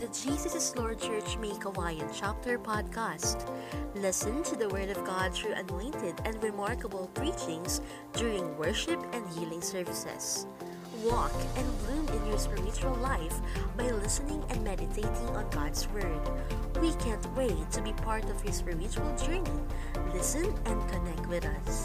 to Jesus is Lord Church May Kawayan Chapter Podcast. Listen to the Word of God through anointed and remarkable preachings during worship and healing services. Walk and bloom in your spiritual life by listening and meditating on God's Word. We can't wait to be part of your spiritual journey. Listen and connect with us.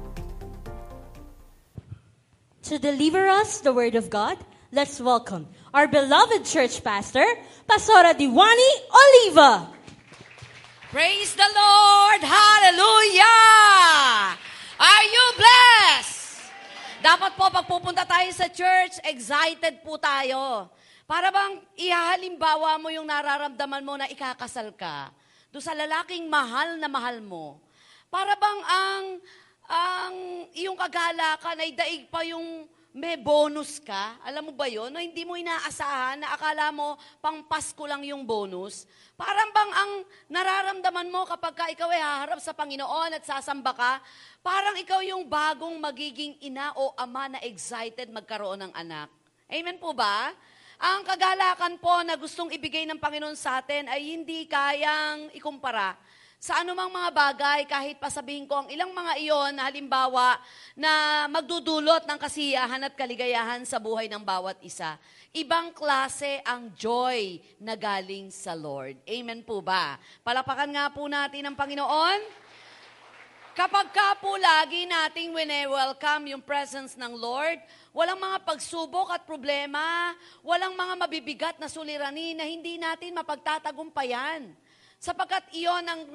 To deliver us the Word of God, let's welcome our beloved church pastor, Pastora Diwani Oliva. Praise the Lord! Hallelujah! Are you blessed? Dapat po pag pupunta tayo sa church, excited po tayo. Para bang ihahalimbawa mo yung nararamdaman mo na ikakasal ka doon sa lalaking mahal na mahal mo. Para bang ang iyong kagalakan ay daig pa yung may bonus ka. Alam mo ba yun? No, hindi mo inaasahan na akala mo pang Pasko lang yung bonus. Parang bang ang nararamdaman mo kapag ka ikaw ay haharap sa Panginoon at sasamba ka, parang ikaw yung bagong magiging ina o ama na excited magkaroon ng anak. Amen po ba? Ang kagalakan po na gustong ibigay ng Panginoon sa atin ay hindi kayang ikumpara sa anumang mga bagay, kahit pasabihin ko ang ilang mga iyon na halimbawa na magdudulot ng kasiyahan at kaligayahan sa buhay ng bawat isa. Ibang klase ang joy na galing sa Lord. Amen po ba? Palapakan nga po natin ang Panginoon. Kapag ka po lagi nating wine-welcome yung presence ng Lord, walang mga pagsubok at problema, walang mga mabibigat na suliranin na hindi natin mapagtatagumpayan. Sapagkat iyon ang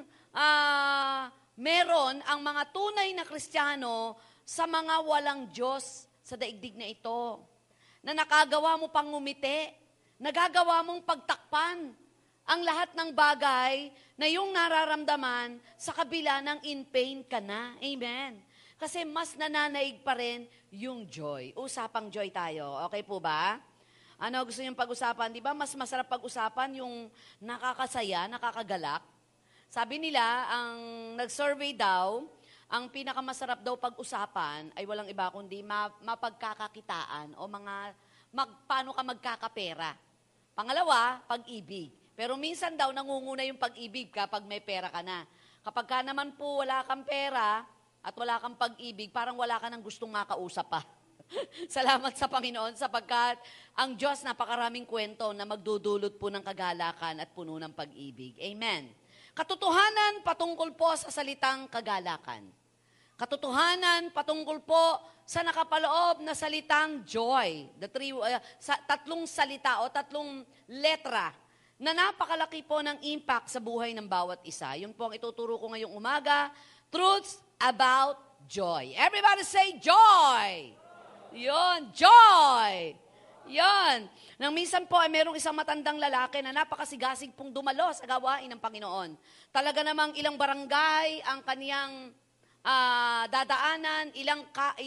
meron ang mga tunay na Kristiyano sa mga walang Diyos sa daigdig na ito. Na nakagawa mo pang ngumiti, nagagawa mong pagtakpan ang lahat ng bagay na yung nararamdaman sa kabila ng in pain ka na. Amen. Kasi mas nananaig pa rin yung joy. Usapang joy tayo. Okay po ba? Ano gusto niyong pag-usapan? Di ba mas masarap pag-usapan yung nakakasaya, nakakagalak? Sabi nila, ang nag-survey daw, ang pinakamasarap daw pag-usapan ay walang iba kundi mapagkakakitaan o paano ka magkakapera. Pangalawa, pag-ibig. Pero minsan daw nangunguna yung pag-ibig kapag may pera ka na. Kapag ka naman po wala kang pera at wala kang pag-ibig, parang wala ka nang gustong makausap pa. Salamat sa Panginoon sapagkat ang Diyos napakaraming kwento na magdudulot po ng kagalakan at puno ng pag-ibig. Amen. Katotohanan patungkol po sa salitang kagalakan. Katotohanan patungkol po sa nakapaloob na salitang joy. Tatlong salita o tatlong letra na napakalaki po ng impact sa buhay ng bawat isa. Yun po ang ituturo ko ngayong umaga. Truths about joy. Everybody say joy! Yun, joy! Yun. Nang minsan po ay merong isang matandang lalaki na napakasigasig pong dumalo sa gawain ng Panginoon. Talaga namang ilang barangay ang kaniyang dadaanan, ilang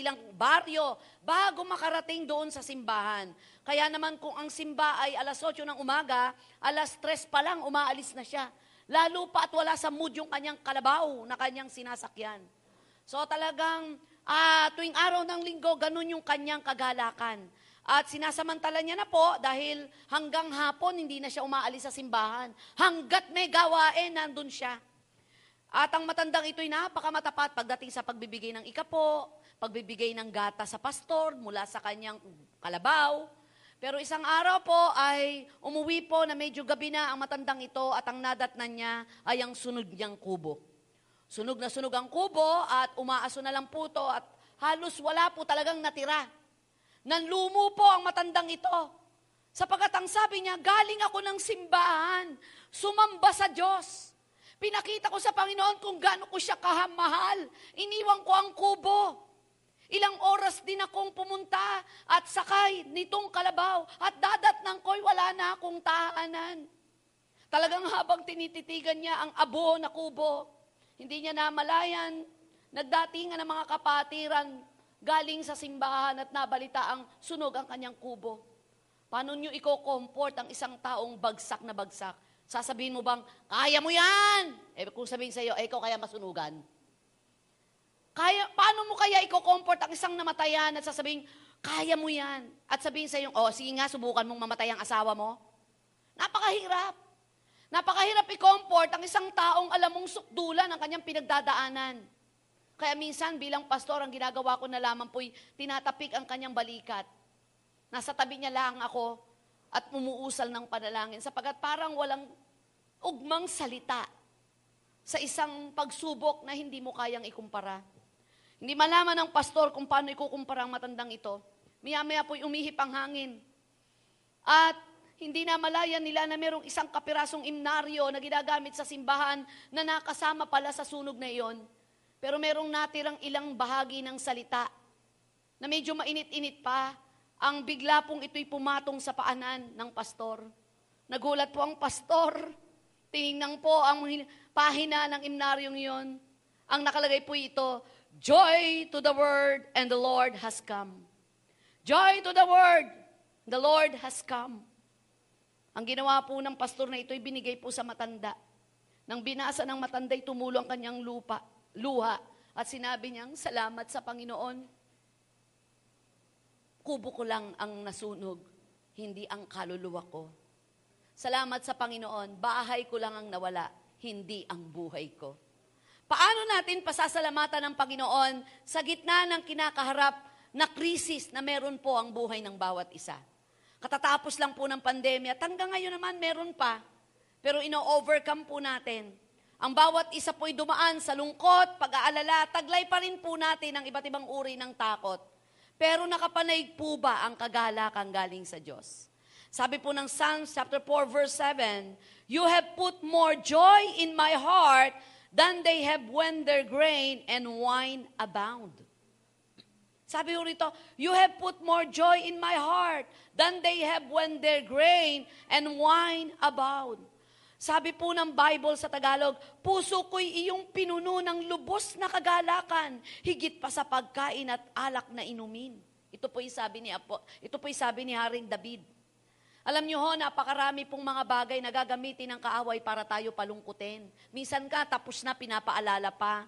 baryo bago makarating doon sa simbahan. Kaya naman kung ang simba ay alas 8 ng umaga, alas 3 pa lang umaalis na siya. Lalo pa at wala sa mood yung kanyang kalabaw na kanyang sinasakyan. So talagang tuwing araw ng linggo, ganun yung kanyang kagalakan. At sinasamantala niya na po dahil hanggang hapon hindi na siya umaalis sa simbahan. Hanggat may gawain, nandun siya. At ang matandang ito'y napakamatapat pagdating sa pagbibigay ng ikapo, pagbibigay ng gata sa pastor mula sa kanyang kalabaw. Pero isang araw po ay umuwi po na medyo gabi na ang matandang ito at ang nadatnan niya ay ang sunog niyang kubo. Sunog na sunog ang kubo at umaaso na lang po ito at halos wala po talagang natira. Nanlumo po ang matandang ito. Sapagkat ang sabi niya, galing ako ng simbahan, sumamba sa Diyos. Pinakita ko sa Panginoon kung gaano ko siya kahamahal. Iniwan ko ang kubo. Ilang oras din akong pumunta at sakay nitong kalabaw at dadatnang ko'y wala na akong tahanan. Talagang habang tinititigan niya ang abo na kubo, hindi niya namalayan, nagdatingan ng mga kapatiran, galing sa simbahan at nabalita ang sunog ang kanyang kubo. Paano nyo i-comfort ang isang taong bagsak na bagsak? Sasabihin mo bang, kaya mo yan? Kung sabihin sa'yo, ikaw kaya masunugan? Paano mo kaya i-comfort ang isang namatayan at sasabihin, kaya mo yan? At sabihin sa'yo, sige nga, subukan mong mamatay ang asawa mo? Napakahirap. Napakahirap i-comfort ang isang taong alam mong sukdulan ang kanyang pinagdadaanan. Kaya minsan bilang pastor, ang ginagawa ko na lamang po'y tinatapik ang kanyang balikat. Nasa tabi niya lang ako at umuusal ng panalangin sapagkat parang walang ugmang salita sa isang pagsubok na hindi mo kayang ikumpara. Hindi malaman ng pastor kung paano ikukumpara ang matandang ito. Maya-maya po'y umihip ang hangin. At hindi na malaya nila na merong isang kapirasong imnaryo na ginagamit sa simbahan na nakasama pala sa sunog na iyon. Pero merong natirang ilang bahagi ng salita na medyo mainit-init pa. Ang bigla pong ito'y pumatong sa paanan ng pastor. Nagulat po ang pastor. Tinignan po ang pahina ng imnaryong iyon. Ang nakalagay po ito, Joy to the word and the Lord has come. Joy to the word, the Lord has come. Ang ginawa po ng pastor na ito'y binigay po sa matanda. Nang binasa ng matanda'y tumulo ang kanyang luha at sinabi niyang, salamat sa Panginoon. Kubo ko lang ang nasunog, hindi ang kaluluwa ko. Salamat sa Panginoon, bahay ko lang ang nawala, hindi ang buhay ko. Paano natin pasasalamatan ng Panginoon sa gitna ng kinakaharap na krisis na meron po ang buhay ng bawat isa? Katatapos lang po ng pandemya, hanggang ngayon naman meron pa, pero ino-overcome po natin. Ang bawat isa po'y dumaan sa lungkot, pag-aalala, taglay pa rin po natin ang iba't ibang uri ng takot. Pero nakapanaig po ba ang kagalakan galing sa Diyos? Sabi po ng Psalms chapter 4 verse 7, You have put more joy in my heart than they have when their grain and wine abound. Sabi ko rito, You have put more joy in my heart than they have when their grain and wine abound. Sabi po ng Bible sa Tagalog, puso ko'y iyong pinuno ng lubos na kagalakan, higit pa sa pagkain at alak na inumin. Ito po'y sabi ni Haring David. Alam niyo ho, napakarami pong mga bagay na gagamitin ng kaaway para tayo palungkutin. Minsan ka, tapos na, pinapaalala pa.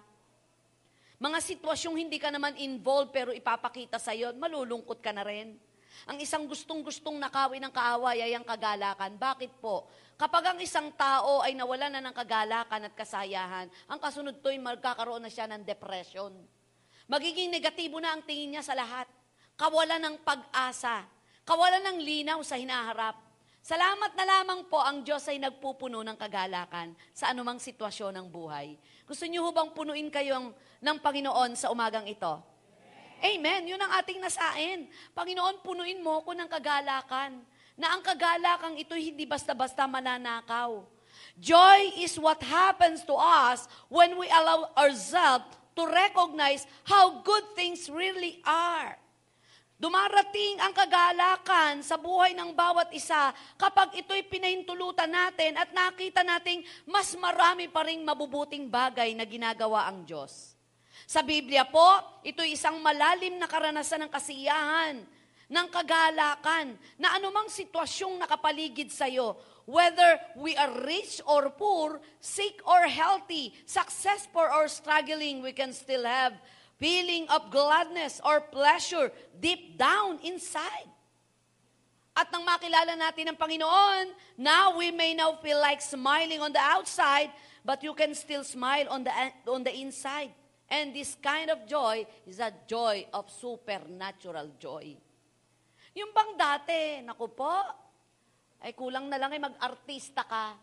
Mga sitwasyong hindi ka naman involved pero ipapakita sa iyo, malulungkot ka na rin. Ang isang gustong-gustong nakawin ng kaaway ay ang kagalakan. Bakit po? Kapag ang isang tao ay nawala na ng kagalakan at kasayahan, ang kasunod to'y magkakaroon na siya ng depression. Magiging negatibo na ang tingin niya sa lahat. Kawalan ng pag-asa. Kawalan ng linaw sa hinaharap. Salamat na lamang po ang Diyos ay nagpupuno ng kagalakan sa anumang sitwasyon ng buhay. Gusto niyo bang punuin kayo ng Panginoon sa umagang ito? Amen. Yun ang ating nasain. Panginoon, punuin mo ko ng kagalakan. Na ang kagalakang ito'y hindi basta-basta mananakaw. Joy is what happens to us when we allow ourselves to recognize how good things really are. Dumarating ang kagalakan sa buhay ng bawat isa kapag ito'y pinahintulutan natin at nakita nating mas marami pa ring mabubuting bagay na ginagawa ang Diyos. Sa Biblia po, ito'y isang malalim na karanasan ng kasiyahan, ng kagalakan, na anumang sitwasyong nakapaligid sa iyo, whether we are rich or poor, sick or healthy, successful or struggling, we can still have feeling of gladness or pleasure deep down inside. At nang makilala natin ang Panginoon, now we may now feel like smiling on the outside, but you can still smile on the inside. And this kind of joy is a joy of supernatural joy. Yung bang dati, naku po, ay kulang na lang ay mag-artista ka,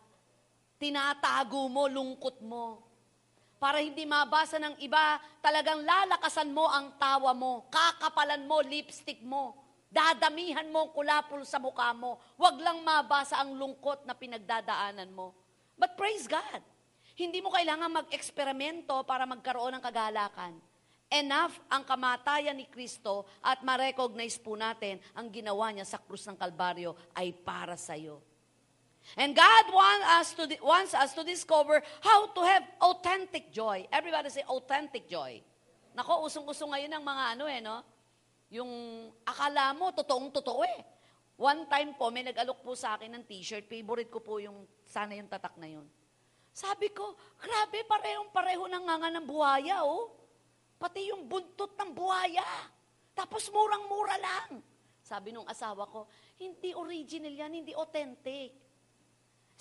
tinatago mo, lungkot mo. Para hindi mabasa ng iba, talagang lalakasan mo ang tawa mo, kakapalan mo, lipstick mo, dadamihan mo ang kulapol sa mukha mo, wag lang mabasa ang lungkot na pinagdadaanan mo. But praise God, hindi mo kailangan mag-eksperimento para magkaroon ng kagalakan. Enough ang kamatayan ni Kristo at ma-recognize po natin ang ginawa niya sa krus ng Kalbaryo ay para sa iyo. And God wants us to discover how to have authentic joy. Everybody say authentic joy. Nako, usong-usong ngayon ng mga no? Yung akala mo, totoong-totoo eh. One time po, may nag-alok po sa akin ng t-shirt. Favorite ko po yung, sana yung tatak na yun. Sabi ko, grabe, parehong-pareho ng nganga ng buhaya, oh. Pati yung buntot ng buhaya. Tapos murang-mura lang. Sabi nung asawa ko, hindi original yan, hindi authentic.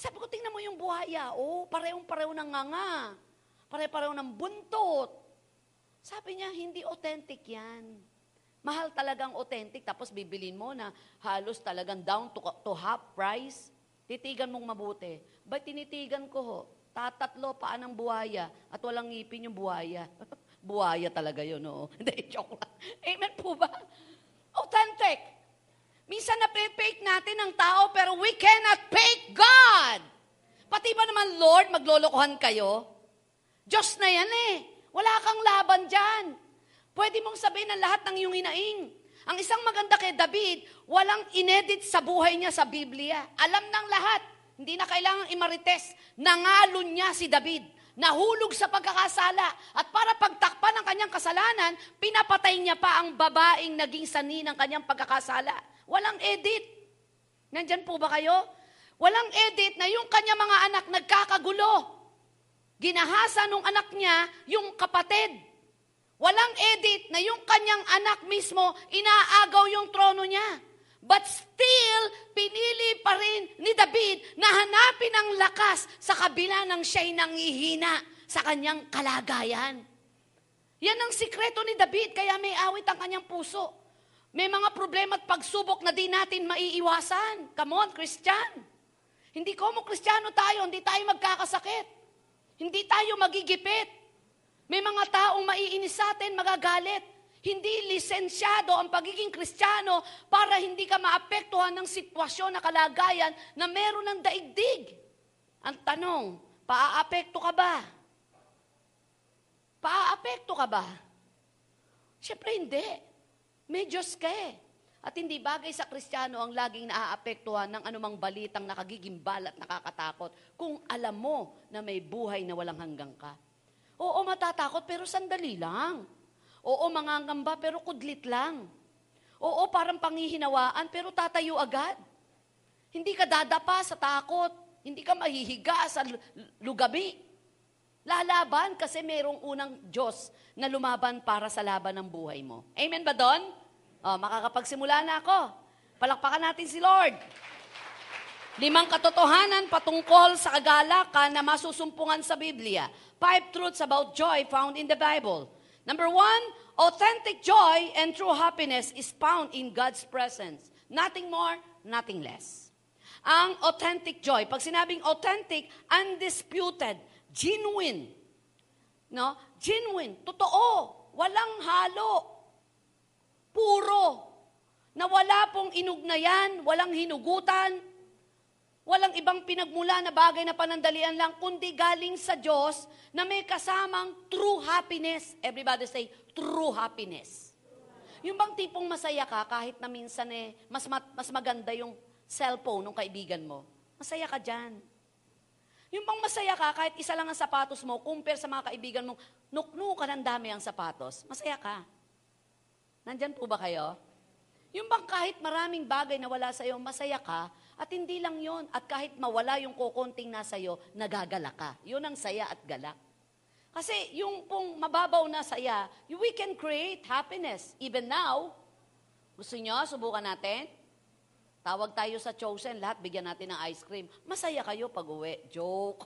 Sabi ko, tingnan mo yung buhaya. Oh, parehong-pareho ng nganga. Pare-pareho ng buntot. Sabi niya, hindi authentic yan. Mahal talagang authentic, tapos bibilin mo na halos talagang down to half price. Titigan mong mabuti. Ba't tinitigan ko ho? Tatatlo paan ng buhaya at walang ngipin yung buhaya. Buhaya talaga yun, oo. Hindi, joke lang. Amen po ba? Authentic. Minsan na-fake natin ang tao, pero we cannot fake God. Pati ba naman, Lord, maglolokohan kayo? Diyos na yan eh. Wala kang laban dyan. Pwede mong sabihin ang lahat ng iyong hinaing. Ang isang maganda kay David, walang inedit sa buhay niya sa Biblia. Alam ng lahat. Hindi na kailangang imarites. Nangalon niya si David. Nahulog sa pagkakasala. At para pagtakpan ang kanyang kasalanan, pinapatay niya pa ang babaeng naging sanhi ng kanyang pagkakasala. Walang edit. Nandyan po ba kayo? Walang edit na yung kanyang mga anak nagkakagulo. Ginahasa nung anak niya yung kapatid. Walang edit na yung kanyang anak mismo inaagaw yung trono niya. But still, pinili pa rin ni David na hanapin ang lakas sa kabila ng siya'y nangihina sa kanyang kalagayan. Yan ang sikreto ni David, kaya may awit ang kanyang puso. May mga problema at pagsubok na di natin maiiwasan. Come on, Christian. Hindi ko mo Kristiyano tayo, hindi tayo magkakasakit. Hindi tayo magigipit. May mga taong maiinis sa atin, magagalit. Hindi lisensyado ang pagiging Kristiyano para hindi ka maapektuhan ng sitwasyon na kalagayan na meron ng daigdig. Ang tanong, paaapekto ka ba? Paaapekto ka ba? Siyempre hindi. May Diyos ka eh. At hindi bagay sa Kristiyano ang laging naaapektuhan ng anumang balitang nakagigimbal at nakakatakot kung alam mo na may buhay na walang hanggang ka. Oo, matatakot pero sandali lang. Oo, mangangamba pero kudlit lang. Oo, parang panghihinawaan pero tatayo agad. Hindi ka dadapa sa takot. Hindi ka mahihiga sa lugabi. Lalaban kasi merong unang Diyos na lumaban para sa laban ng buhay mo. Amen ba doon? Makakapagsimula na ako. Palakpakan natin si Lord. 5 katotohanan patungkol sa kagalakan na masusumpungan sa Biblia. 5 truths about joy found in the Bible. Number 1, authentic joy and true happiness is found in God's presence. Nothing more, nothing less. Ang authentic joy, pag sinabing authentic, undisputed, genuine. No? Genuine, totoo, walang halo. Puro, na wala pong inugnayan, walang hinugutan, walang ibang pinagmula na bagay na panandalian lang, kundi galing sa Diyos na may kasamang true happiness. Everybody say, true happiness. Yung bang tipong masaya ka kahit na minsan mas maganda yung cellphone ng kaibigan mo. Masaya ka dyan. Yung bang masaya ka kahit isa lang ang sapatos mo, compare sa mga kaibigan mo, nuknukan ang dami ang sapatos. Masaya ka. Nandyan po ba kayo? Yung bang kahit maraming bagay na wala sa'yo, masaya ka, at hindi lang yon, at kahit mawala yung kukunting nasa iyo, nagagala ka. Yun ang saya at galak. Kasi yung pong mababaw na saya, we can create happiness. Even now, gusto nyo, subukan natin? Tawag tayo sa Chosen, lahat bigyan natin ng ice cream. Masaya kayo pag uwi. Joke.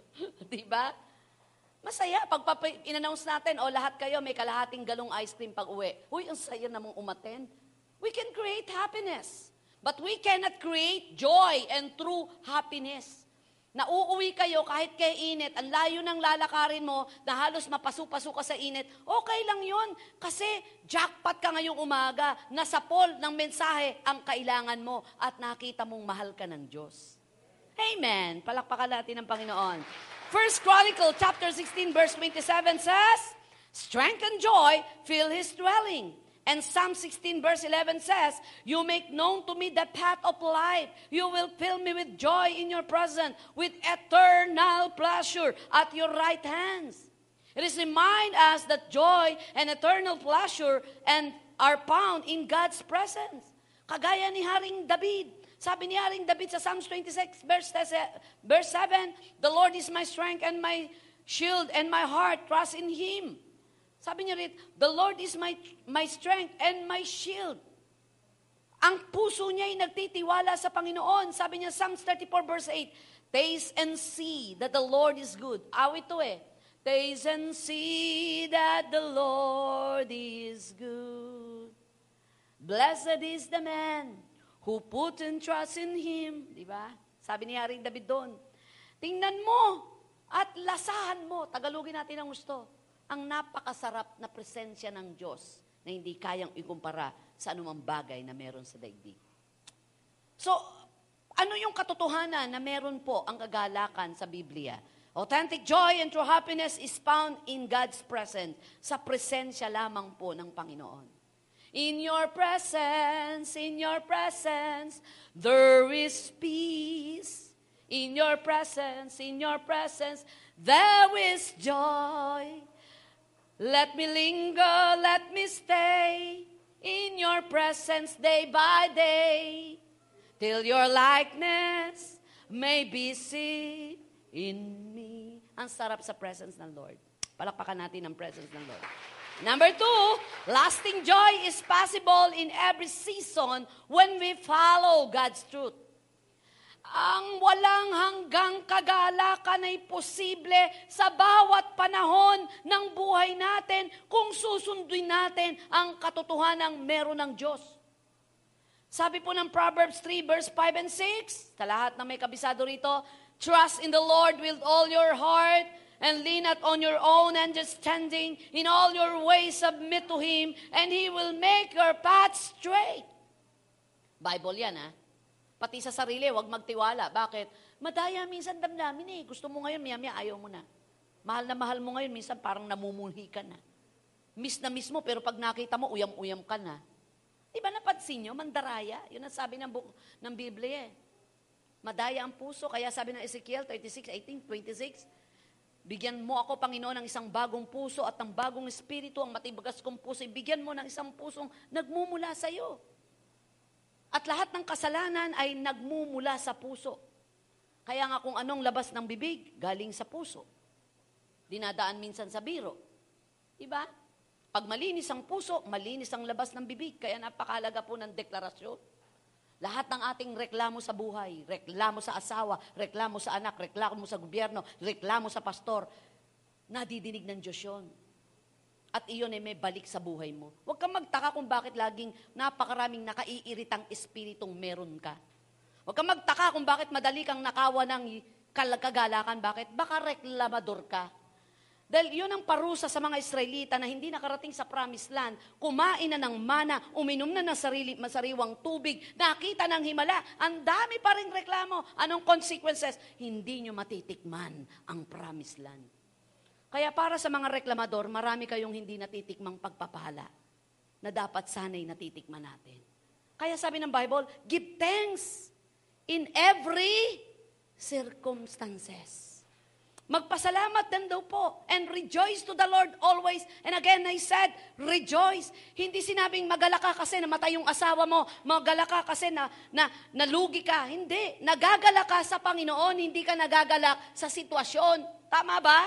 Diba? Masaya. Pag in-announce natin, lahat kayo may kalahating galong ice cream pag uwi. Uy, ang saya namang umaten. We can create happiness. But we cannot create joy and true happiness. Nauuwi kayo kahit kay init, ang layo ng lalakarin mo na halos mapaso-paso ka sa init, okay lang yon. Kasi jackpot ka ngayong umaga, nasa poll ng mensahe ang kailangan mo at nakita mong mahal ka ng Diyos. Amen. Palakpakan natin ang Panginoon. 1 Chronicle chapter 16 verse 27 says, strength and joy fill His dwelling. And Psalm 16 verse 11 says, you make known to me the path of life. You will fill me with joy in your presence, with eternal pleasure at your right hands. It is remind us that joy and eternal pleasure are found in God's presence. Kagaya ni Haring David. Sabi ni Haring David sa Psalms 26 verse 7, the Lord is my strength and my shield, and my heart trusts in Him. Sabi niya rin, the Lord is my strength and my shield. Ang puso niya ay nagtitiwala sa Panginoon. Sabi niya, Psalms 34 verse 8, Taste and see that the Lord is good. Awit to eh. Taste and see that the Lord is good. Blessed is the man who put and trust in Him. Di ba? Sabi ni Haring David doon. Tingnan mo at lasahan mo. Tagalogin natin ang gusto. Ang napakasarap na presensya ng Diyos na hindi kayang ikumpara sa anumang bagay na meron sa daigdig. So, ano yung katotohanan na meron po ang kagalakan sa Biblia? Authentic joy and true happiness is found in God's presence. Sa presensya lamang po ng Panginoon. In your presence, there is peace. In your presence, there is joy. Let me linger, let me stay in your presence day by day, till your likeness may be seen in me. Ang sarap sa presence ng Lord. Palakpakan natin ang presence ng Lord. Number 2, lasting joy is possible in every season when we follow God's truth. Ang walang hanggang kagalakan ay posible sa bawat panahon ng buhay natin kung susunduin natin ang katotohanang meron ng Diyos. Sabi po ng Proverbs 3 verse 5 and 6, sa lahat na may kabisado rito, trust in the Lord with all your heart and lean not on your own understanding. In all your ways submit to Him and He will make your path straight. Bible yan ha. Pati sa sarili, huwag magtiwala. Bakit? Madaya minsan damdamin eh. Gusto mo ngayon, maya-maya ayaw mo na. Mahal na mahal mo ngayon, minsan parang namumulhi ka na. Miss na miss mo, pero pag nakita mo, uyam-uyam ka na. Di ba napansin nyo? Mandaraya. Yun ang sabi ng Biblia eh. Madaya ang puso. Kaya sabi ng Ezekiel 36:18-26, bigyan mo ako, Panginoon, ng isang bagong puso at ng bagong espiritu, ang matibagas kong puso. Bigyan mo ng isang pusong nagmumula sa iyo. At lahat ng kasalanan ay nagmumula sa puso. Kaya nga kung anong labas ng bibig, galing sa puso. Dinadaan minsan sa biro. Diba? Pag malinis ang puso, malinis ang labas ng bibig. Kaya napakalaga po ng deklarasyon. Lahat ng ating reklamo sa buhay, reklamo sa asawa, reklamo sa anak, reklamo sa gobyerno, reklamo sa pastor, nadidinig ng Diyos yun. At iyon ay may balik sa buhay mo. Huwag kang magtaka kung bakit laging napakaraming nakaiiritang espiritong meron ka. Huwag kang magtaka kung bakit madali kang nakawa ng kagalakan. Bakit? Baka reklamador ka. Dahil yun ang parusa sa mga Israelita na hindi nakarating sa promised land. Kumain na ng mana, uminom na ng masariwang tubig, nakita ng himala, ang dami pa rin reklamo. Anong consequences? Hindi nyo matitikman ang promised land. Kaya para sa mga reklamador, marami kayong hindi natitikmang pagpapala na dapat sana'y natitikman natin. Kaya sabi ng Bible, give thanks in every circumstances. Magpasalamat din daw po and rejoice to the Lord always. And again, I said, rejoice. Hindi sinabing magalaka kasi namatay yung asawa mo, magalaka kasi na nalugi ka. Hindi. Nagagalaka sa Panginoon, hindi ka nagagalak sa sitwasyon. Tama ba?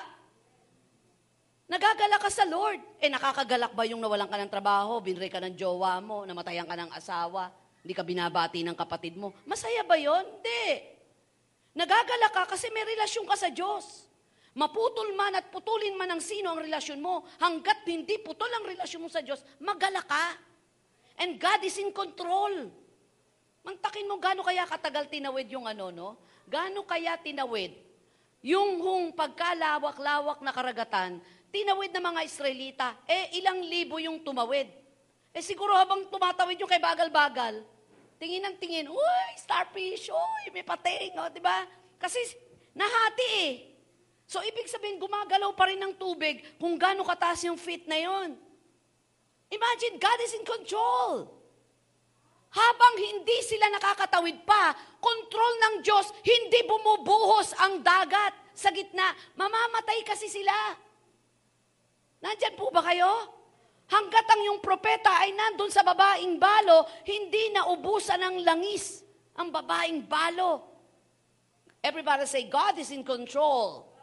Nagagalak ka sa Lord. Nakakagalak ba yung nawalan ka ng trabaho, binray ka ng jowa mo, namatayan ka ng asawa, hindi ka binabati ng kapatid mo? Masaya ba yon? Hindi. Nagagalak ka kasi may relasyon ka sa Diyos. Maputol man at putulin man ng sino ang relasyon mo, hanggat hindi putol ang relasyon mo sa Diyos, magalak ka. And God is in control. Mantakin mo, gaano kaya katagal tinawid yung Gaano kaya tinawid? Yung pagkalawak-lawak na karagatan, tinawid ng mga Israelita, ilang libo yung tumawid. Siguro habang tumatawid yung kay bagal-bagal, tingin ng tingin, uy, starfish, uy, may pating, diba? Kasi nahati So, ibig sabihin, gumagalaw pa rin ng tubig kung gaano kataas yung feet na yon. Imagine, God is in control. Habang hindi sila nakakatawid pa, kontrol ng Diyos, hindi bumubuhos ang dagat sa gitna. Mamamatay kasi sila. Nandyan po ba kayo? Hanggat ang yung propeta ay nandun sa babaeng balo, hindi naubusan ng langis ang babaeng balo. Everybody say, God is in control.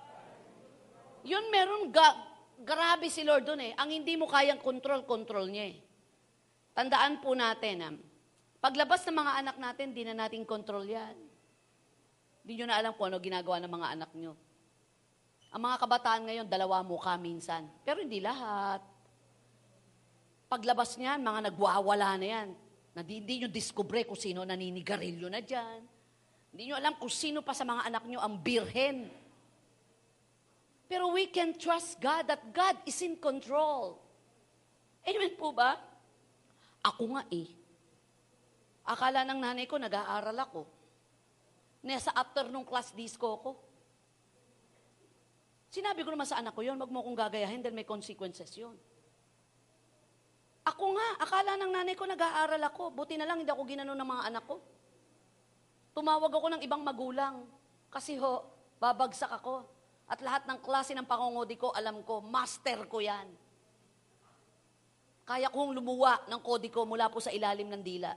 Yun meron, grabe si Lord dun Ang hindi mo kayang control niya Tandaan po natin, paglabas ng mga anak natin, di na natin control yan. Hindi nyo na alam kung ano ginagawa ng mga anak nyo. Ang mga kabataan ngayon, dalawa mukha minsan. Pero hindi lahat. Paglabas niyan, mga nagwawala na yan. Hindi nyo discover kung sino naninigarilyo na dyan. Hindi nyo alam kung sino pa sa mga anak nyo ang birhen. Pero we can trust God that God is in control. Amen po ba? Ako nga Akala ng nanay ko, nag-aaral ako. Nasa afternoon class disco ko. Sinabi ko naman sa anak ko yun, wag mo kong gagayahin dahil may consequences yun. Ako nga, akala ng nanay ko, nag-aaral ako. Buti na lang, hindi ako ginanon ng mga anak ko. Tumawag ako ng ibang magulang. Kasi babagsak ako. At lahat ng klase ng pangungodi ko, alam ko, master ko yan. Kaya kong lumuwa ng kodi ko mula po sa ilalim ng dila.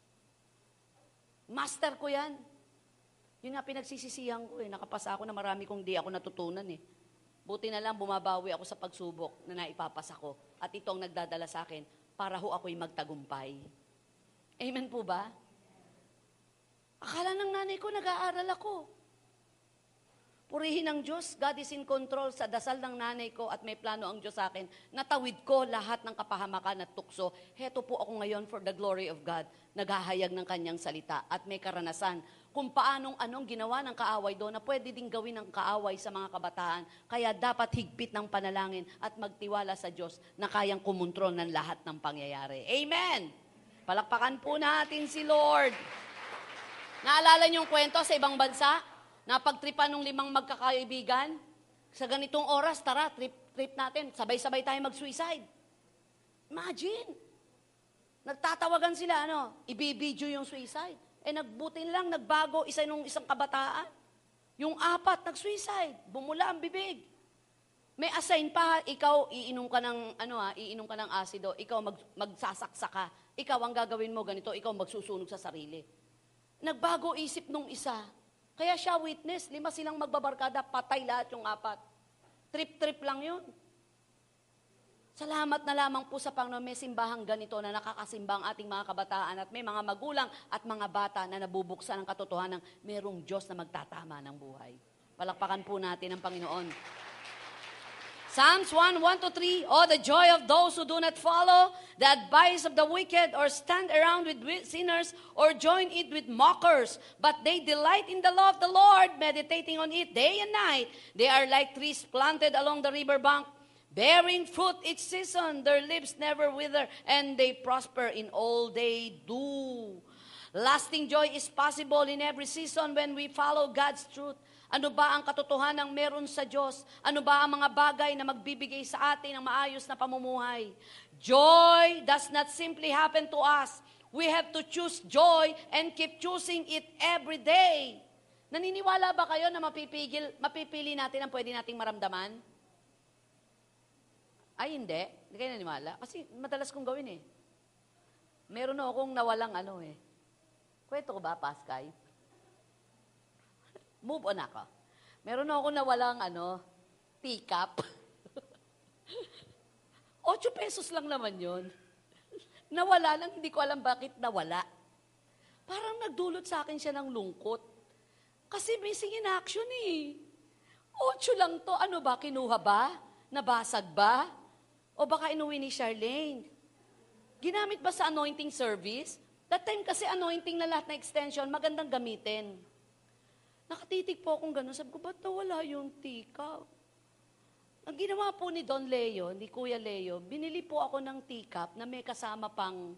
Master ko yan. Yun nga pinagsisisihan ko Nakapasa ako na marami kong di ako natutunan Buti na lang bumabawi ako sa pagsubok na naipapasa ko. At ito ang nagdadala sa akin para ako'y magtagumpay. Amen po ba? Akala ng nanay ko, nag-aaral ako. Purihin ang Diyos, God is in control sa dasal ng nanay ko at may plano ang Diyos sa akin. Natawid ko lahat ng kapahamakan at tukso. Heto po ako ngayon for the glory of God. Naghahayag ng kanyang salita at may karanasan kung anong ginawa ng kaaway doon na pwede ding gawin ng kaaway sa mga kabataan. Kaya dapat higpit ng panalangin at magtiwala sa Diyos na kayang kumontrol ng lahat ng pangyayari. Amen! Palakpakan po natin si Lord. Naalala niyo yung kwento sa ibang bansa? Napagtripan ng 5 magkakaibigan. Sa ganitong oras, tara, trip natin. Sabay-sabay tayo mag-suicide. Imagine. Nagtatawagan sila, ibibidyo yung suicide. Nagbuti lang, nagbago, isang kabataan. Yung 4, nag-suicide. Bumula ang bibig. May assign pa, ikaw, iinom ka ng asido. Ikaw, magsasaksa ka. Ikaw, ang gagawin mo ganito. Ikaw, magsusunog sa sarili. Nagbago isip nung isa. Kaya siya witness, 5 silang magbabarkada, patay lahat yung 4. Trip lang yun. Salamat na lamang po sa Panginoon, may simbahang ganito na nakakasimba ang ating mga kabataan at may mga magulang at mga bata na nabubuksan ang katotohanan ng merong Diyos na magtatama ng buhay. Palakpakan po natin ang Panginoon. Psalms 1:1-3, Oh, the joy of those who do not follow the advice of the wicked or stand around with sinners or join it with mockers, but they delight in the law of the Lord, meditating on it day and night. They are like trees planted along the river bank, bearing fruit each season. Their leaves never wither, and they prosper in all they do. Lasting joy is possible in every season when we follow God's truth. Ano ba ang katotohanang meron sa Diyos? Ano ba ang mga bagay na magbibigay sa atin ng maayos na pamumuhay? Joy does not simply happen to us. We have to choose joy and keep choosing it every day. Naniniwala ba kayo na mapipili natin ang pwede nating maramdaman? Ay, hindi. Hindi kayo naniniwala. Kasi madalas kong gawin Meron akong nawalang Kwento ko ba, Pascay? Move on ako. Meron ako nawalang teacup. 8 pesos lang naman yon. Nawala lang, hindi ko alam bakit nawala. Parang nagdulot sa akin siya ng lungkot. Kasi missing in action 8 lang to. Ano ba, kinuha ba? Nabasag ba? O baka inuwi ni Charlene? Ginamit ba sa anointing service? That time kasi anointing na lahat na extension, magandang gamitin. Nakatitig po akong gano'n. Sabi ko, ba't nawala yung teacup? Ang ginawa po ni Don Leo, ni Kuya Leo, binili po ako ng teacup na may kasama pang,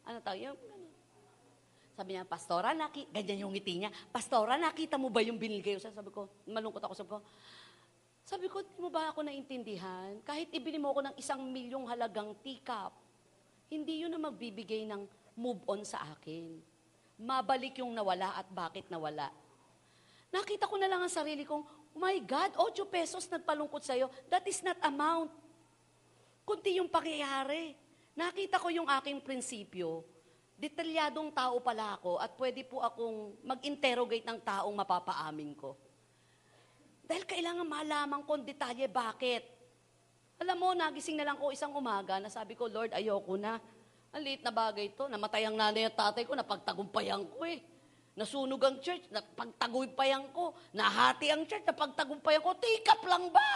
sabi niya, Pastora, ganyan yung ngiti niya, Pastora, nakita mo ba yung binili kayo? Sabi ko, malungkot ako, sabi ko, di mo ba ako naintindihan? Kahit ibili mo ako ng 1 milyong halagang teacup, hindi yun na magbibigay ng move on sa akin. Mabalik yung nawala at bakit nawala. Nakita ko na lang ang sarili kong, oh my God, 8 pesos nagpalungkot sa'yo. That is not amount. Kunti yung pangyayari. Nakita ko yung aking prinsipyo. Detalyadong tao pala ako at pwede po akong mag-interrogate ng taong mapapaamin ko. Dahil kailangan malaman ko ang detalye bakit. Alam mo, nagising na lang ko isang umaga na sabi ko, Lord, ayoko na. Ang liit na bagay to. Namatay ang nanay at tatay ko, napagtagumpayan ko Nasunog ang church, napagtagumpayan ko. Nahati ang church, napagtagumpayan ko. Tikap lang ba?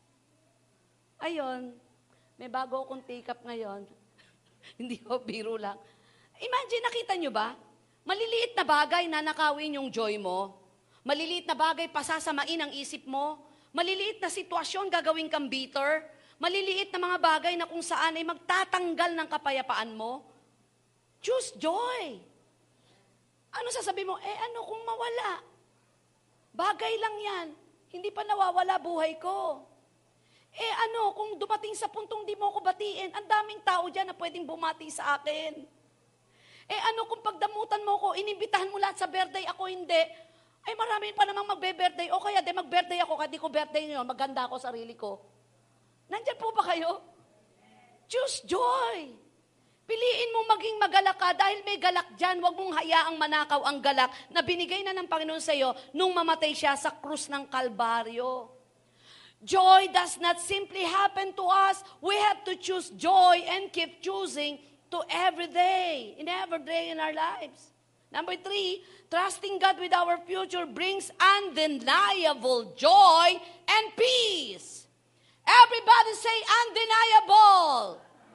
Ayun, may bago akong tikap ngayon. Hindi ko, biro lang. Imagine, nakita nyo ba? Maliliit na bagay na nakawin yung joy mo. Maliliit na bagay pasasamain ang isip mo. Maliliit na sitwasyon gagawin kang bitter. Maliliit na mga bagay na kung saan ay magtatanggal ng kapayapaan mo. Choose joy. Ano sasabihin mo? Ano kung mawala? Bagay lang yan. Hindi pa nawawala buhay ko. Ano kung dumating sa puntong di mo ako batiin, ang daming tao dyan na pwedeng bumati sa akin. Ano kung pagdamutan mo ko, inimbitahan mo lahat sa birthday, ako hindi. Marami pa namang magbe-birthday. O kaya mag-birthday ako, kaya di ko birthday ngayon, maganda ako sarili ko. Nandyan po ba kayo? Choose joy. Piliin mo maging magalak ka dahil may galak dyan. Huwag mong hayaang manakaw ang galak na binigay na ng Panginoon sa iyo nung mamatay siya sa krus ng Kalbaryo. Joy does not simply happen to us. We have to choose joy and keep choosing to every day in our lives. Number 3, trusting God with our future brings undeniable joy and peace. Everybody say undeniable.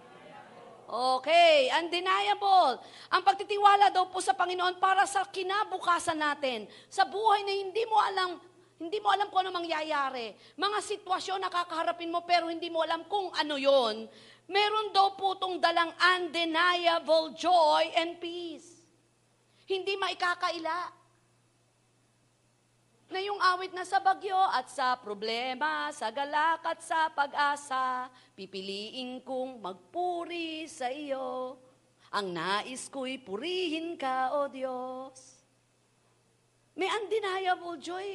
Okay, undeniable. Ang pagtitiwala daw po sa Panginoon para sa kinabukasan natin, sa buhay na hindi mo alam kung ano mangyayari. Mga sitwasyon na kakaharapin mo pero hindi mo alam kung ano yon. Meron daw po itong dalang undeniable joy and peace. Hindi maikakaila. Na yung awit na sa bagyo at sa problema, sa galak at sa pag-asa, pipiliin kong magpuri sa iyo. Ang nais ko'y purihin ka, O Diyos. May undeniable joy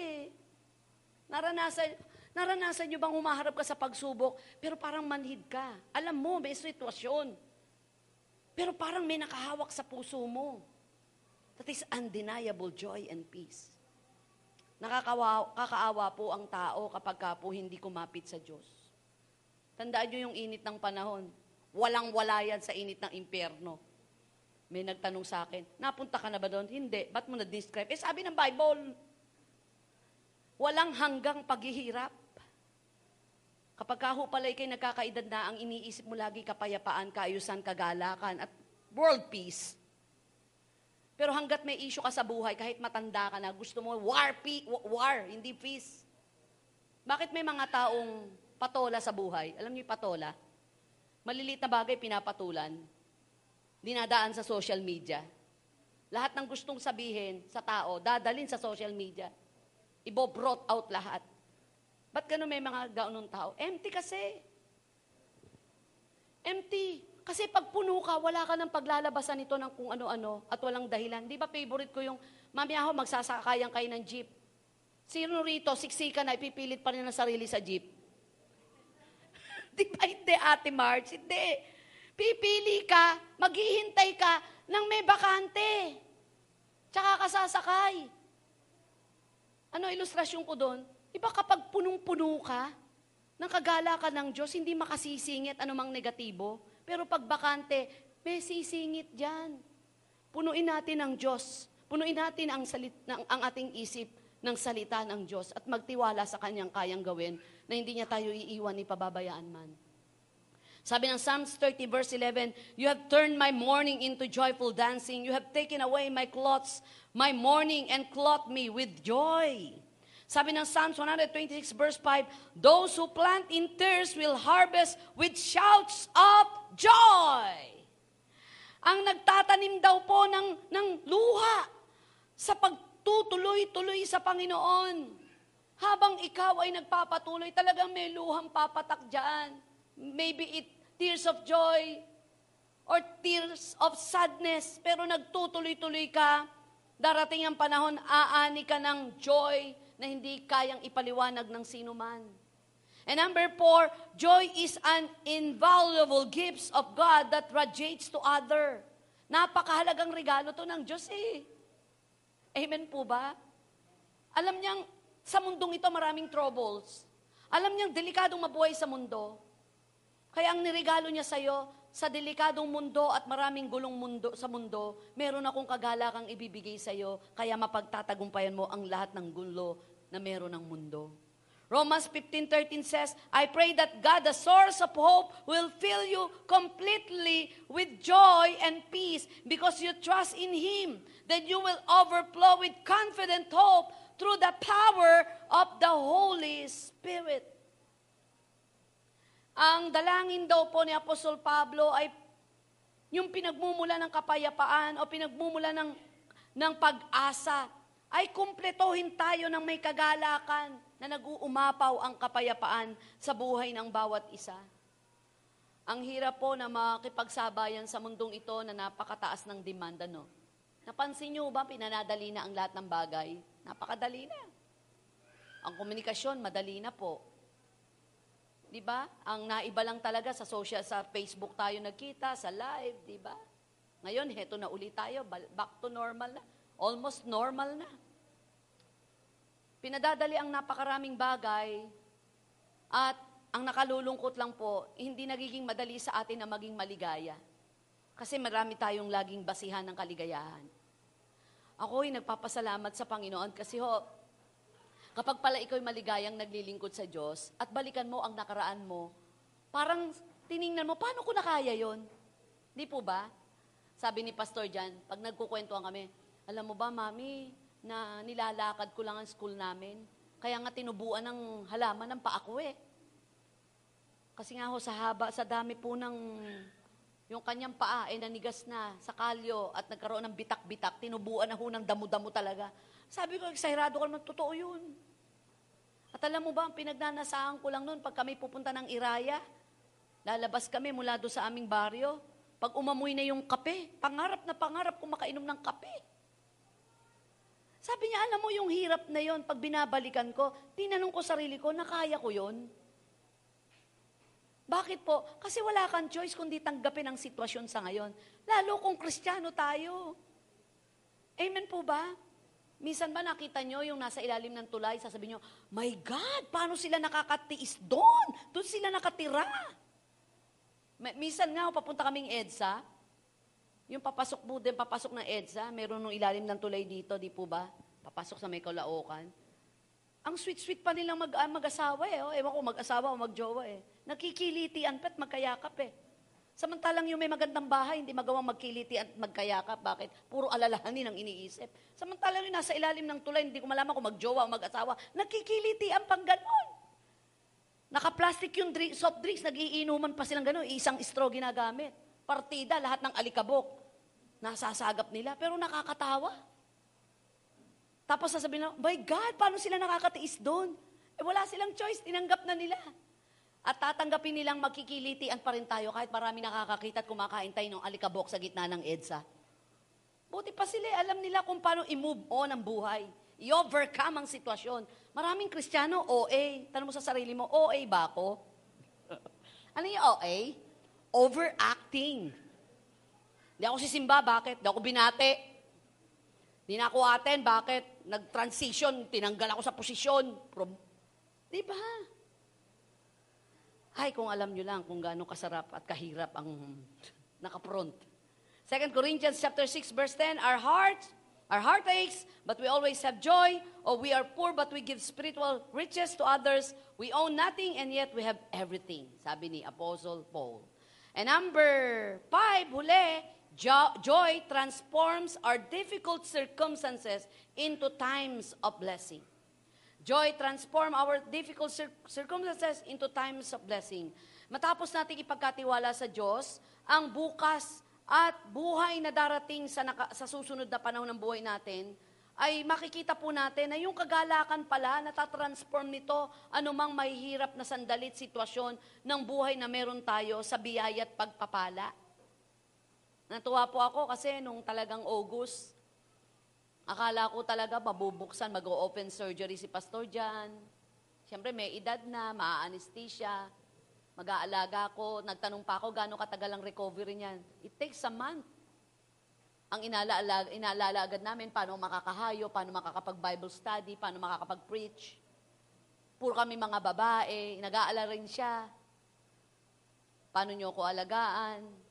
Naranasan nyo bang humaharap ka sa pagsubok, pero parang manhid ka? Alam mo, may sitwasyon. Pero parang may nakahawak sa puso mo. That is undeniable joy and peace. Kakaawa po ang tao kapag po hindi kumapit sa Diyos. Tandaan nyo yung init ng panahon. Walang-wala yan sa init ng impyerno. May nagtanong sa akin, napunta ka na ba doon? Hindi. Ba't mo na-describe? Sabi ng Bible, walang hanggang paghihirap. Kapag ho pala ikay nagkakaedad na, ang iniisip mo lagi kapayapaan, kaayusan, kagalakan, at world peace. Pero hanggat may issue ka sa buhay, kahit matanda ka na, gusto mo war, hindi peace. Bakit may mga taong patola sa buhay? Alam niyo yung patola? Maliliit na bagay pinapatulan. Dinadaan sa social media. Lahat ng gustong sabihin sa tao, dadalin sa social media. Ibo-brought out lahat. Ba't gano'n may mga gaunong tao? Empty kasi. Empty. Kasi pag puno ka, wala ka ng paglalabasan nito ng kung ano-ano at walang dahilan. Di ba favorite ko yung, mami ako, magsasakayan kayo ng jeep. Sino rito, siksika na, ipipilit pa rin ang sarili sa jeep. Di ba hindi, Ate Marge? Hindi. Pipili ka, maghihintay ka ng may bakante. Tsaka ka sasakay. Ano ilustrasyon ko doon? Iba kapag punong-puno ka, ng kagalakan ng Diyos, hindi makasisingit anumang negatibo. Pero pag bakante, may sisingit dyan. Punuin natin ang Diyos. Punuin natin ang ating isip ng salita ng Diyos at magtiwala sa Kanyang kayang gawin na hindi niya tayo iiwan ni pababayaan man. Sabi ng Psalms 30 verse 11, you have turned my mourning into joyful dancing. You have taken away my cloths, my mourning, and clothed me with joy. Sabi ng Psalms 126 verse 5, those who plant in tears will harvest with shouts of joy. Ang nagtatanim daw po ng luha sa pagtutuloy-tuloy sa Panginoon. Habang ikaw ay nagpapatuloy, talagang may luhang papatak dyan. Maybe tears of joy or tears of sadness, pero nagtutuloy-tuloy ka, darating ang panahon, aani ka ng joy na hindi kayang ipaliwanag ng sino man. And number 4, joy is an invaluable gift of God that radiates to other. Napakahalagang regalo to ng Diyos Amen po ba? Alam niyang sa mundong ito maraming troubles. Alam niyang delikadong mabuhay sa mundo. Kaya ang niregalo niya sa'yo, sa delikadong mundo at maraming gulong mundo sa mundo, meron akong kagalakang ibibigay sa iyo, kaya mapagtatagumpayan mo ang lahat ng gulo na meron ng mundo. Romans 15:13 says, I pray that God, the source of hope, will fill you completely with joy and peace because you trust in Him, that you will overflow with confident hope through the power of the Holy Spirit. Ang dalangin daw po ni Apostol Pablo ay yung pinagmumula ng kapayapaan o pinagmumula ng pag-asa ay kumpletohin tayo ng may kagalakan na nag-uumapaw ang kapayapaan sa buhay ng bawat isa. Ang hirap po na makipagsabayan sa mundong ito na napakataas ng demanda, no? Napansin niyo ba, pinanadali na ang lahat ng bagay? Napakadali na. Ang komunikasyon, madali na po. Di ba? Ang naiba lang talaga sa Facebook tayo nagkita, sa live, di ba? Ngayon, heto na ulit tayo, back to normal na. Almost normal na. Pinadadali ang napakaraming bagay at ang nakalulungkot lang po, hindi nagiging madali sa atin na maging maligaya. Kasi marami tayong laging basihan ng kaligayahan. Ako'y nagpapasalamat sa Panginoon kasi kapag pala ikaw'y maligayang naglilingkod sa Diyos at balikan mo ang nakaraan mo, parang tiningnan mo, paano ko nakaya yon? Di po ba? Sabi ni Pastor Jan, pag nagkukwentuhan kami, alam mo ba, Mami, na nilalakad ko lang ang school namin. Kaya nga tinubuan ng halaman ng paa ko eh. Kasi nga sa dami po ng yung kanyang paa ay nanigas na sa kalyo at nagkaroon ng bitak-bitak, tinubuan na ng damo-damo talaga. Sabi ko, eksahirado ko naman, totoo yun. At alam mo ba, ang pinagnanasahan ko lang noon, pag kami pupunta ng Iraya, lalabas kami mula doon sa aming baryo, pag umamoy na yung kape, pangarap ko makainom ng kape. Sabi niya, alam mo yung hirap na yon, pag binabalikan ko, tinanong ko sarili ko, nakaya ko yon. Bakit po? Kasi wala kang choice kundi tanggapin ang sitwasyon sa ngayon. Lalo kung Kristiyano tayo. Amen po ba? Minsan ba nakita nyo yung nasa ilalim ng tulay, sasabihin nyo, my God, paano sila nakakatiis doon? Doon sila nakatira. Minsan nga, papunta kaming EDSA, yung papasok ng EDSA, meron nung ilalim ng tulay dito, di po ba? Papasok sa may Caloocan. Ang sweet-sweet pa nilang mag-asawa eh. Ewan ko, mag-asawa o mag-jowa eh. Nakikilitian pa at magkayakap eh. Samantalang yung may magandang bahay, hindi magawang magkilitian at magkayakap. Bakit? Puro alalahanin ang iniisip. Samantalang yung nasa ilalim ng tulay, hindi ko malaman kung mag-jowa o mag-asawa, nakikilitian pang ganon. Naka-plastic yung soft drinks, nag-iinuman pa silang ganon, isang straw ginagamit. Partida, lahat ng alikabok. Nasasagap nila, pero nakakatawa. Tapos sasabihin na, my God, paano sila nakakatiis doon? Eh wala silang choice, tinanggap na nila. At tatanggapin nilang magkikilitian pa rin tayo kahit marami nakakakita at kumakain tayo ng alikabok sa gitna ng EDSA. Buti pa sila, alam nila kung paano i-move on ang buhay. I-overcome ang sitwasyon. Maraming Kristiyano, OA. Tanong mo sa sarili mo, OA ba ako? Ano yung OA? Overacting. Di ako sisimba, bakit? Di ako binate. Di na ako aten, bakit? Nag-transition, tinanggal ako sa posisyon. Di ba? Ay, kung alam nyo lang kung gaano kasarap at kahirap ang nakapront. 2 Corinthians chapter 6, verse 10, our heart aches, but we always have joy. Or we are poor, but we give spiritual riches to others. We own nothing, and yet we have everything. Sabi ni Apostle Paul. And number 5, huli, joy transforms our difficult circumstances into times of blessing. Joy transform our difficult circumstances into times of blessing. Matapos natin ipagkatiwala sa Diyos, ang bukas at buhay na darating sa susunod na panahon ng buhay natin, ay makikita po natin na yung kagalakan pala, natatransform nito anumang mahihirap na sandalit sitwasyon ng buhay na meron tayo sa biyaya at pagpapala. Natuwa po ako kasi nung talagang August, akala ko talaga mabubuksan, mag-open surgery si Pastor Jan. Siyempre may edad na, maa-anesthesia, mag-aalaga ako. Nagtanong pa ako, gaano katagal ang recovery niyan? It takes a month. Ang inaalala agad namin, paano makakahayo, paano makakapag-Bible study, paano makakapag-preach. Puro kami mga babae, nag-aalala rin siya. Paano niyo ako alagaan?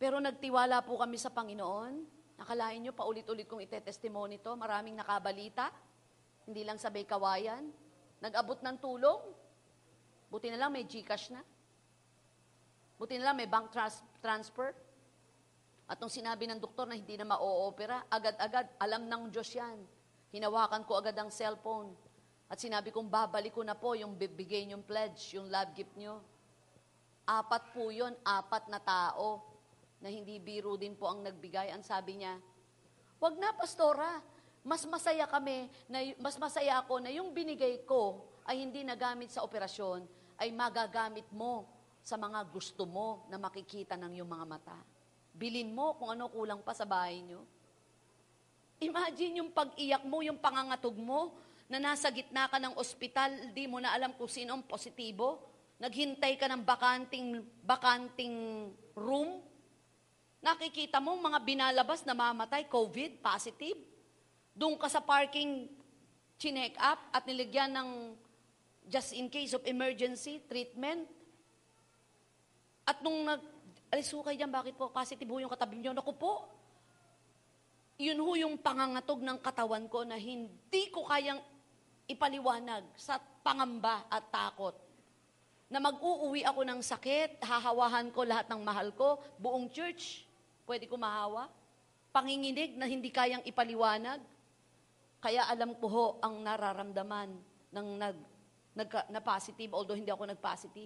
Pero nagtiwala po kami sa Panginoon. Nakalain nyo, paulit-ulit kong itetestimony to. Maraming nakabalita. Hindi lang sabay kawayan. Nag-abot ng tulong. Buti na lang may GCash na. Buti na lang may bank transfer. At nung sinabi ng doktor na hindi na ma-o-opera, agad-agad, alam ng Diyos yan. Hinawakan ko agad ang cellphone. At sinabi kong babalik ko na po yung bibigay yung pledge, yung love gift nyo. 4 po yun, 4 na tao na hindi biro din po ang nagbigay. Ang sabi niya, wag na, pastora. Mas masaya ako na yung binigay ko ay hindi nagamit sa operasyon, ay magagamit mo sa mga gusto mo na makikita ng iyong mga mata. Bilin mo kung ano kulang pa sa bahay nyo. Imagine yung pag-iyak mo, yung pangangatog mo, na nasa gitna ka ng ospital, di mo na alam kung sino ang positibo. Naghintay ka ng bakanting room. Nakikita mo mga binalabas na mamatay, COVID, positive. Doon ka sa parking, chinek up at niligyan ng just in case of emergency treatment. At nung alis ho kayo dyan, bakit po positive ho yung katabi nyo? Naku po, yun ho yung pangangatog ng katawan ko na hindi ko kayang ipaliwanag sa pangamba at takot. Na mag-uuwi ako ng sakit, hahawahan ko lahat ng mahal ko, buong church, pwede ko mahawa. Panginginig na hindi kayang ipaliwanag. Kaya alam ko ho ang nararamdaman ng na positive, although hindi ako nag-positive.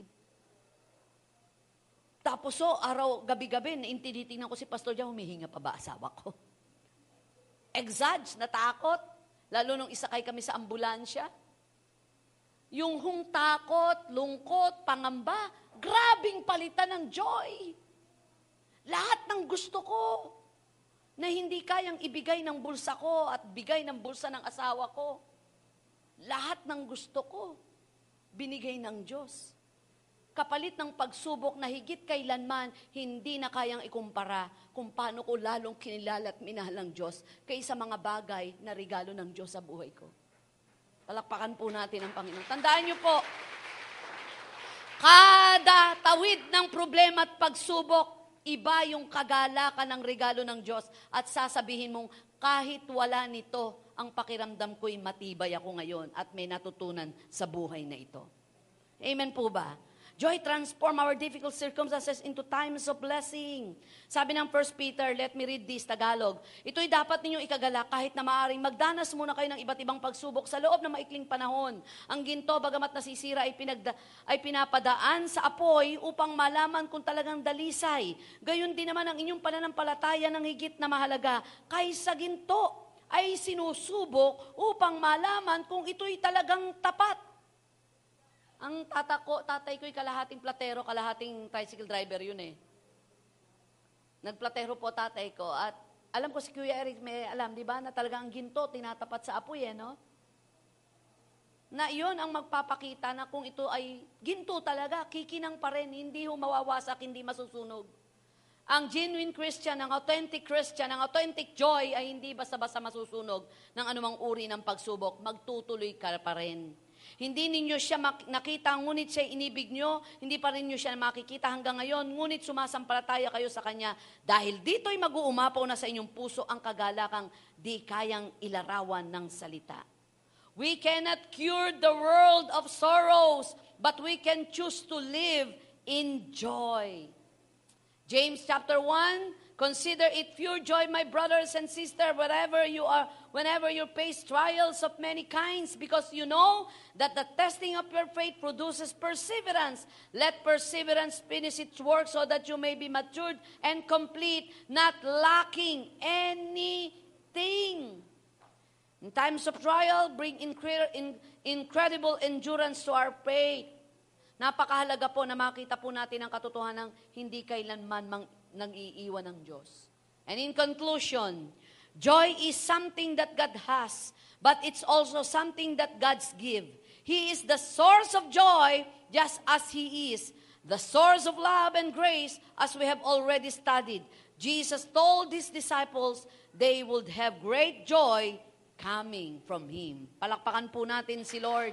Tapos araw, gabi-gabi, tinitingnan ko si Pastor Jan, humihinga pa ba asawa ko? Exage, natakot. Lalo nung isakay kami sa ambulansya. Yung takot, lungkot, pangamba, grabing palitan ng joy. Lahat ng gusto ko na hindi kayang ibigay ng bulsa ko at bigay ng bulsa ng asawa ko. Lahat ng gusto ko, binigay ng Diyos. Kapalit ng pagsubok na higit kailanman, hindi na kayang ikumpara kung paano ko lalong kinilala at minahal ng Diyos kaysa mga bagay na regalo ng Diyos sa buhay ko. Palakpakan po natin ang Panginoon. Tandaan niyo po, kada tawid ng problema at pagsubok, iba yung kagalakan ng regalo ng Diyos at sasabihin mong, kahit wala nito, ang pakiramdam ko'y matibay ako ngayon at may natutunan sa buhay na ito. Amen po ba? Joy transform our difficult circumstances into times of blessing. Sabi ng 1 Peter, let me read this, Tagalog. Ito'y dapat ninyong ikagalak kahit na maaaring magdanas muna kayo ng iba't ibang pagsubok sa loob ng maikling panahon. Ang ginto, bagamat nasisira, ay pinapadaan sa apoy upang malaman kung talagang dalisay. Gayon din naman ang inyong pananampalataya ng higit na mahalaga kaysa ginto ay sinusubok upang malaman kung ito'y talagang tapat. Ang tatay ko'y kalahating platero, kalahating tricycle driver yun eh. Nagplatero po tatay ko at alam ko si Kuya Eric may alam, di ba, na talagang ginto tinatapat sa apoy eh, no? Na iyon ang magpapakita na kung ito ay ginto talaga, kikinang pa rin, hindi ho mawawasak, hindi masusunog. Ang genuine Christian, ang authentic Christian, ang authentic joy ay hindi basta-basta masusunog ng anumang uri ng pagsubok, magtutuloy ka pa rin. Hindi ninyo siya nakita, ngunit siya inibig nyo, hindi pa rin nyo siya makikita hanggang ngayon, ngunit sumasampalataya kayo sa Kanya. Dahil dito'y mag-uumapaw na sa inyong puso ang kagalakang di kayang ilarawan ng salita. We cannot cure the world of sorrows, but we can choose to live in joy. James chapter 1, consider it pure joy, my brothers and sisters, whenever you face trials of many kinds, because you know that the testing of your faith produces perseverance. Let perseverance finish its work so that you may be matured and complete, not lacking anything. In times of trial, bring incredible endurance to our faith. Napakahalaga po na makita po natin ang katotohanan ng hindi kailanman nang-iiwan ng Diyos. And in conclusion, joy is something that God has, but it's also something that God's give. He is the source of joy just as He is the source of love and grace as we have already studied. Jesus told His disciples they would have great joy coming from Him. Palakpakan po natin si Lord.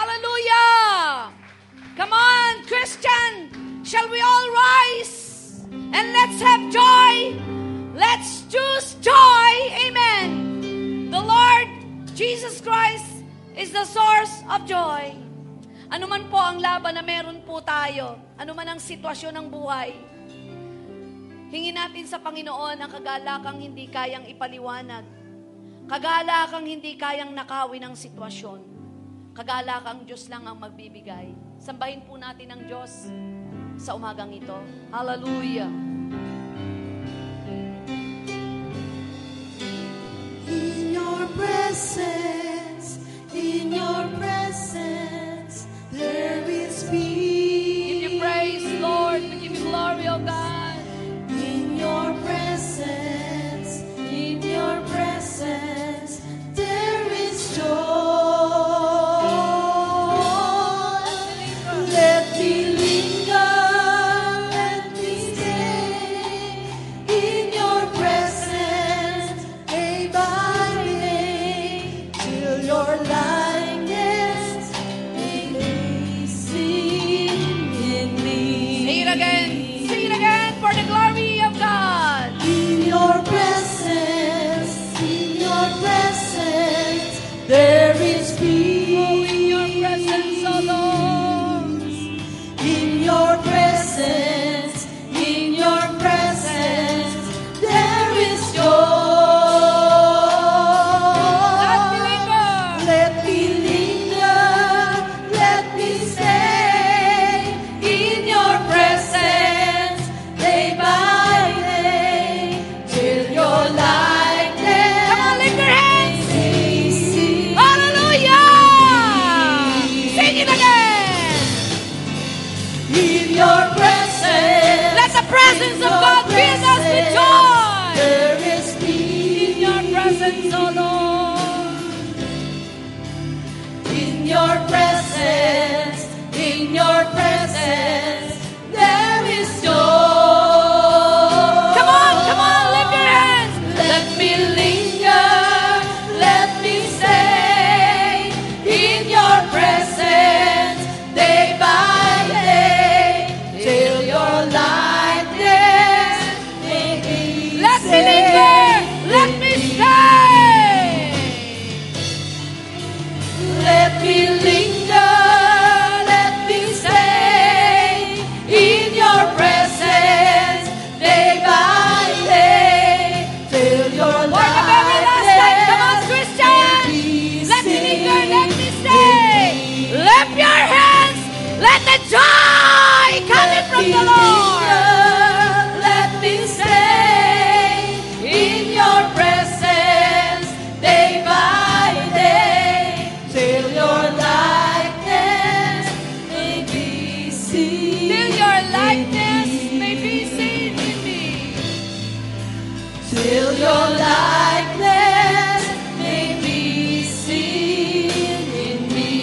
Hallelujah! Come on, Christian! Shall we all rise? And let's have joy. Let's choose joy. Amen. The Lord Jesus Christ is the source of joy. Ano man po ang laban na meron po tayo, ano man ang sitwasyon ng buhay, hingin natin sa Panginoon ang kagalakang hindi kayang ipaliwanag, kagalakang hindi kayang nakawin ng sitwasyon, kagalakang Diyos lang ang magbibigay. Sambahin po natin ang Diyos sa umagang ito. Hallelujah! In your presence, there is peace. Give you praise, Lord. We give you glory, O God. In your presence, there is joy. Let me linger, let me stay in your presence, day by day, till your likeness may be seen in me. Sing it again. Sing it again for the glory of God. In your presence, there is peace. Oh, in your presence, O Lord. In your presence, there is joy. Let me linger, let me stay in your presence, day by day, till your likeness. Come on, lift your hands. may see. Hallelujah! Sing it again. In your presence, Let the presence of God fill us with joy. there is peace. In your presence, O Lord. In your presence, there is joy. Come on, lift your hands. Let me linger, let me stay in your presence, day by day, till your likeness may be Let me seen. linger. Let me stay. Let me linger, let me stay in your presence, day by day, till your For the very last time, come on, Christian. Let me linger, let me stay. Lift your hands. Let the joy coming from the Lord. Let me stay in your presence, day by day, till your likeness may be seen. Till your likeness may be seen in me. Till your likeness may be seen in me.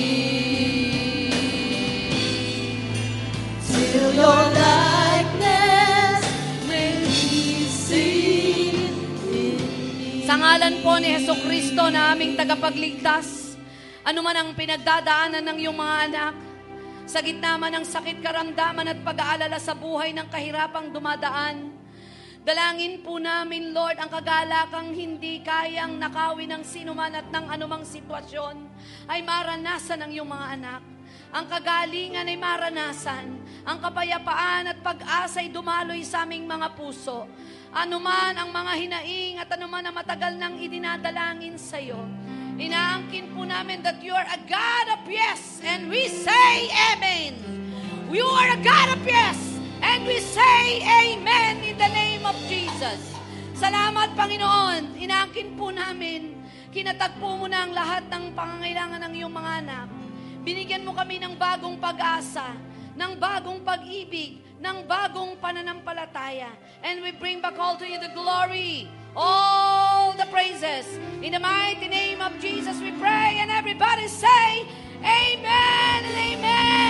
Till your likeness may be seen in me. Sa ngalan po ni Jesucristo na aming tagapagligtas, ano man ang pinagdadaanan ng iyong mga anak, sa gitna man ng sakit, karamdaman at pag-aalala sa buhay ng kahirapang dumadaan, dalangin po namin, Lord, ang kagalakang hindi kayang nakawin ng sinuman at ng anumang sitwasyon ay maranasan ng iyong mga anak. Ang kagalingan ay maranasan. Ang kapayapaan at pag-asa ay dumaloy sa aming mga puso. Anuman ang mga hinaing at anuman ang matagal nang idinadalangin sa iyo, inaangkin po namin that you are a God of yes, and we say amen. You are a God of yes, and we say amen in the name of Jesus. Salamat, Panginoon. Inaangkin po namin, kinatagpo mo na ang lahat ng pangangailangan ng iyong mga anak. Binigyan mo kami ng bagong pag-asa, ng bagong pag-ibig, ng bagong pananampalataya. And we bring back all to you the glory, all the praises. In the mighty name of Jesus we pray, and everybody say, Amen and Amen.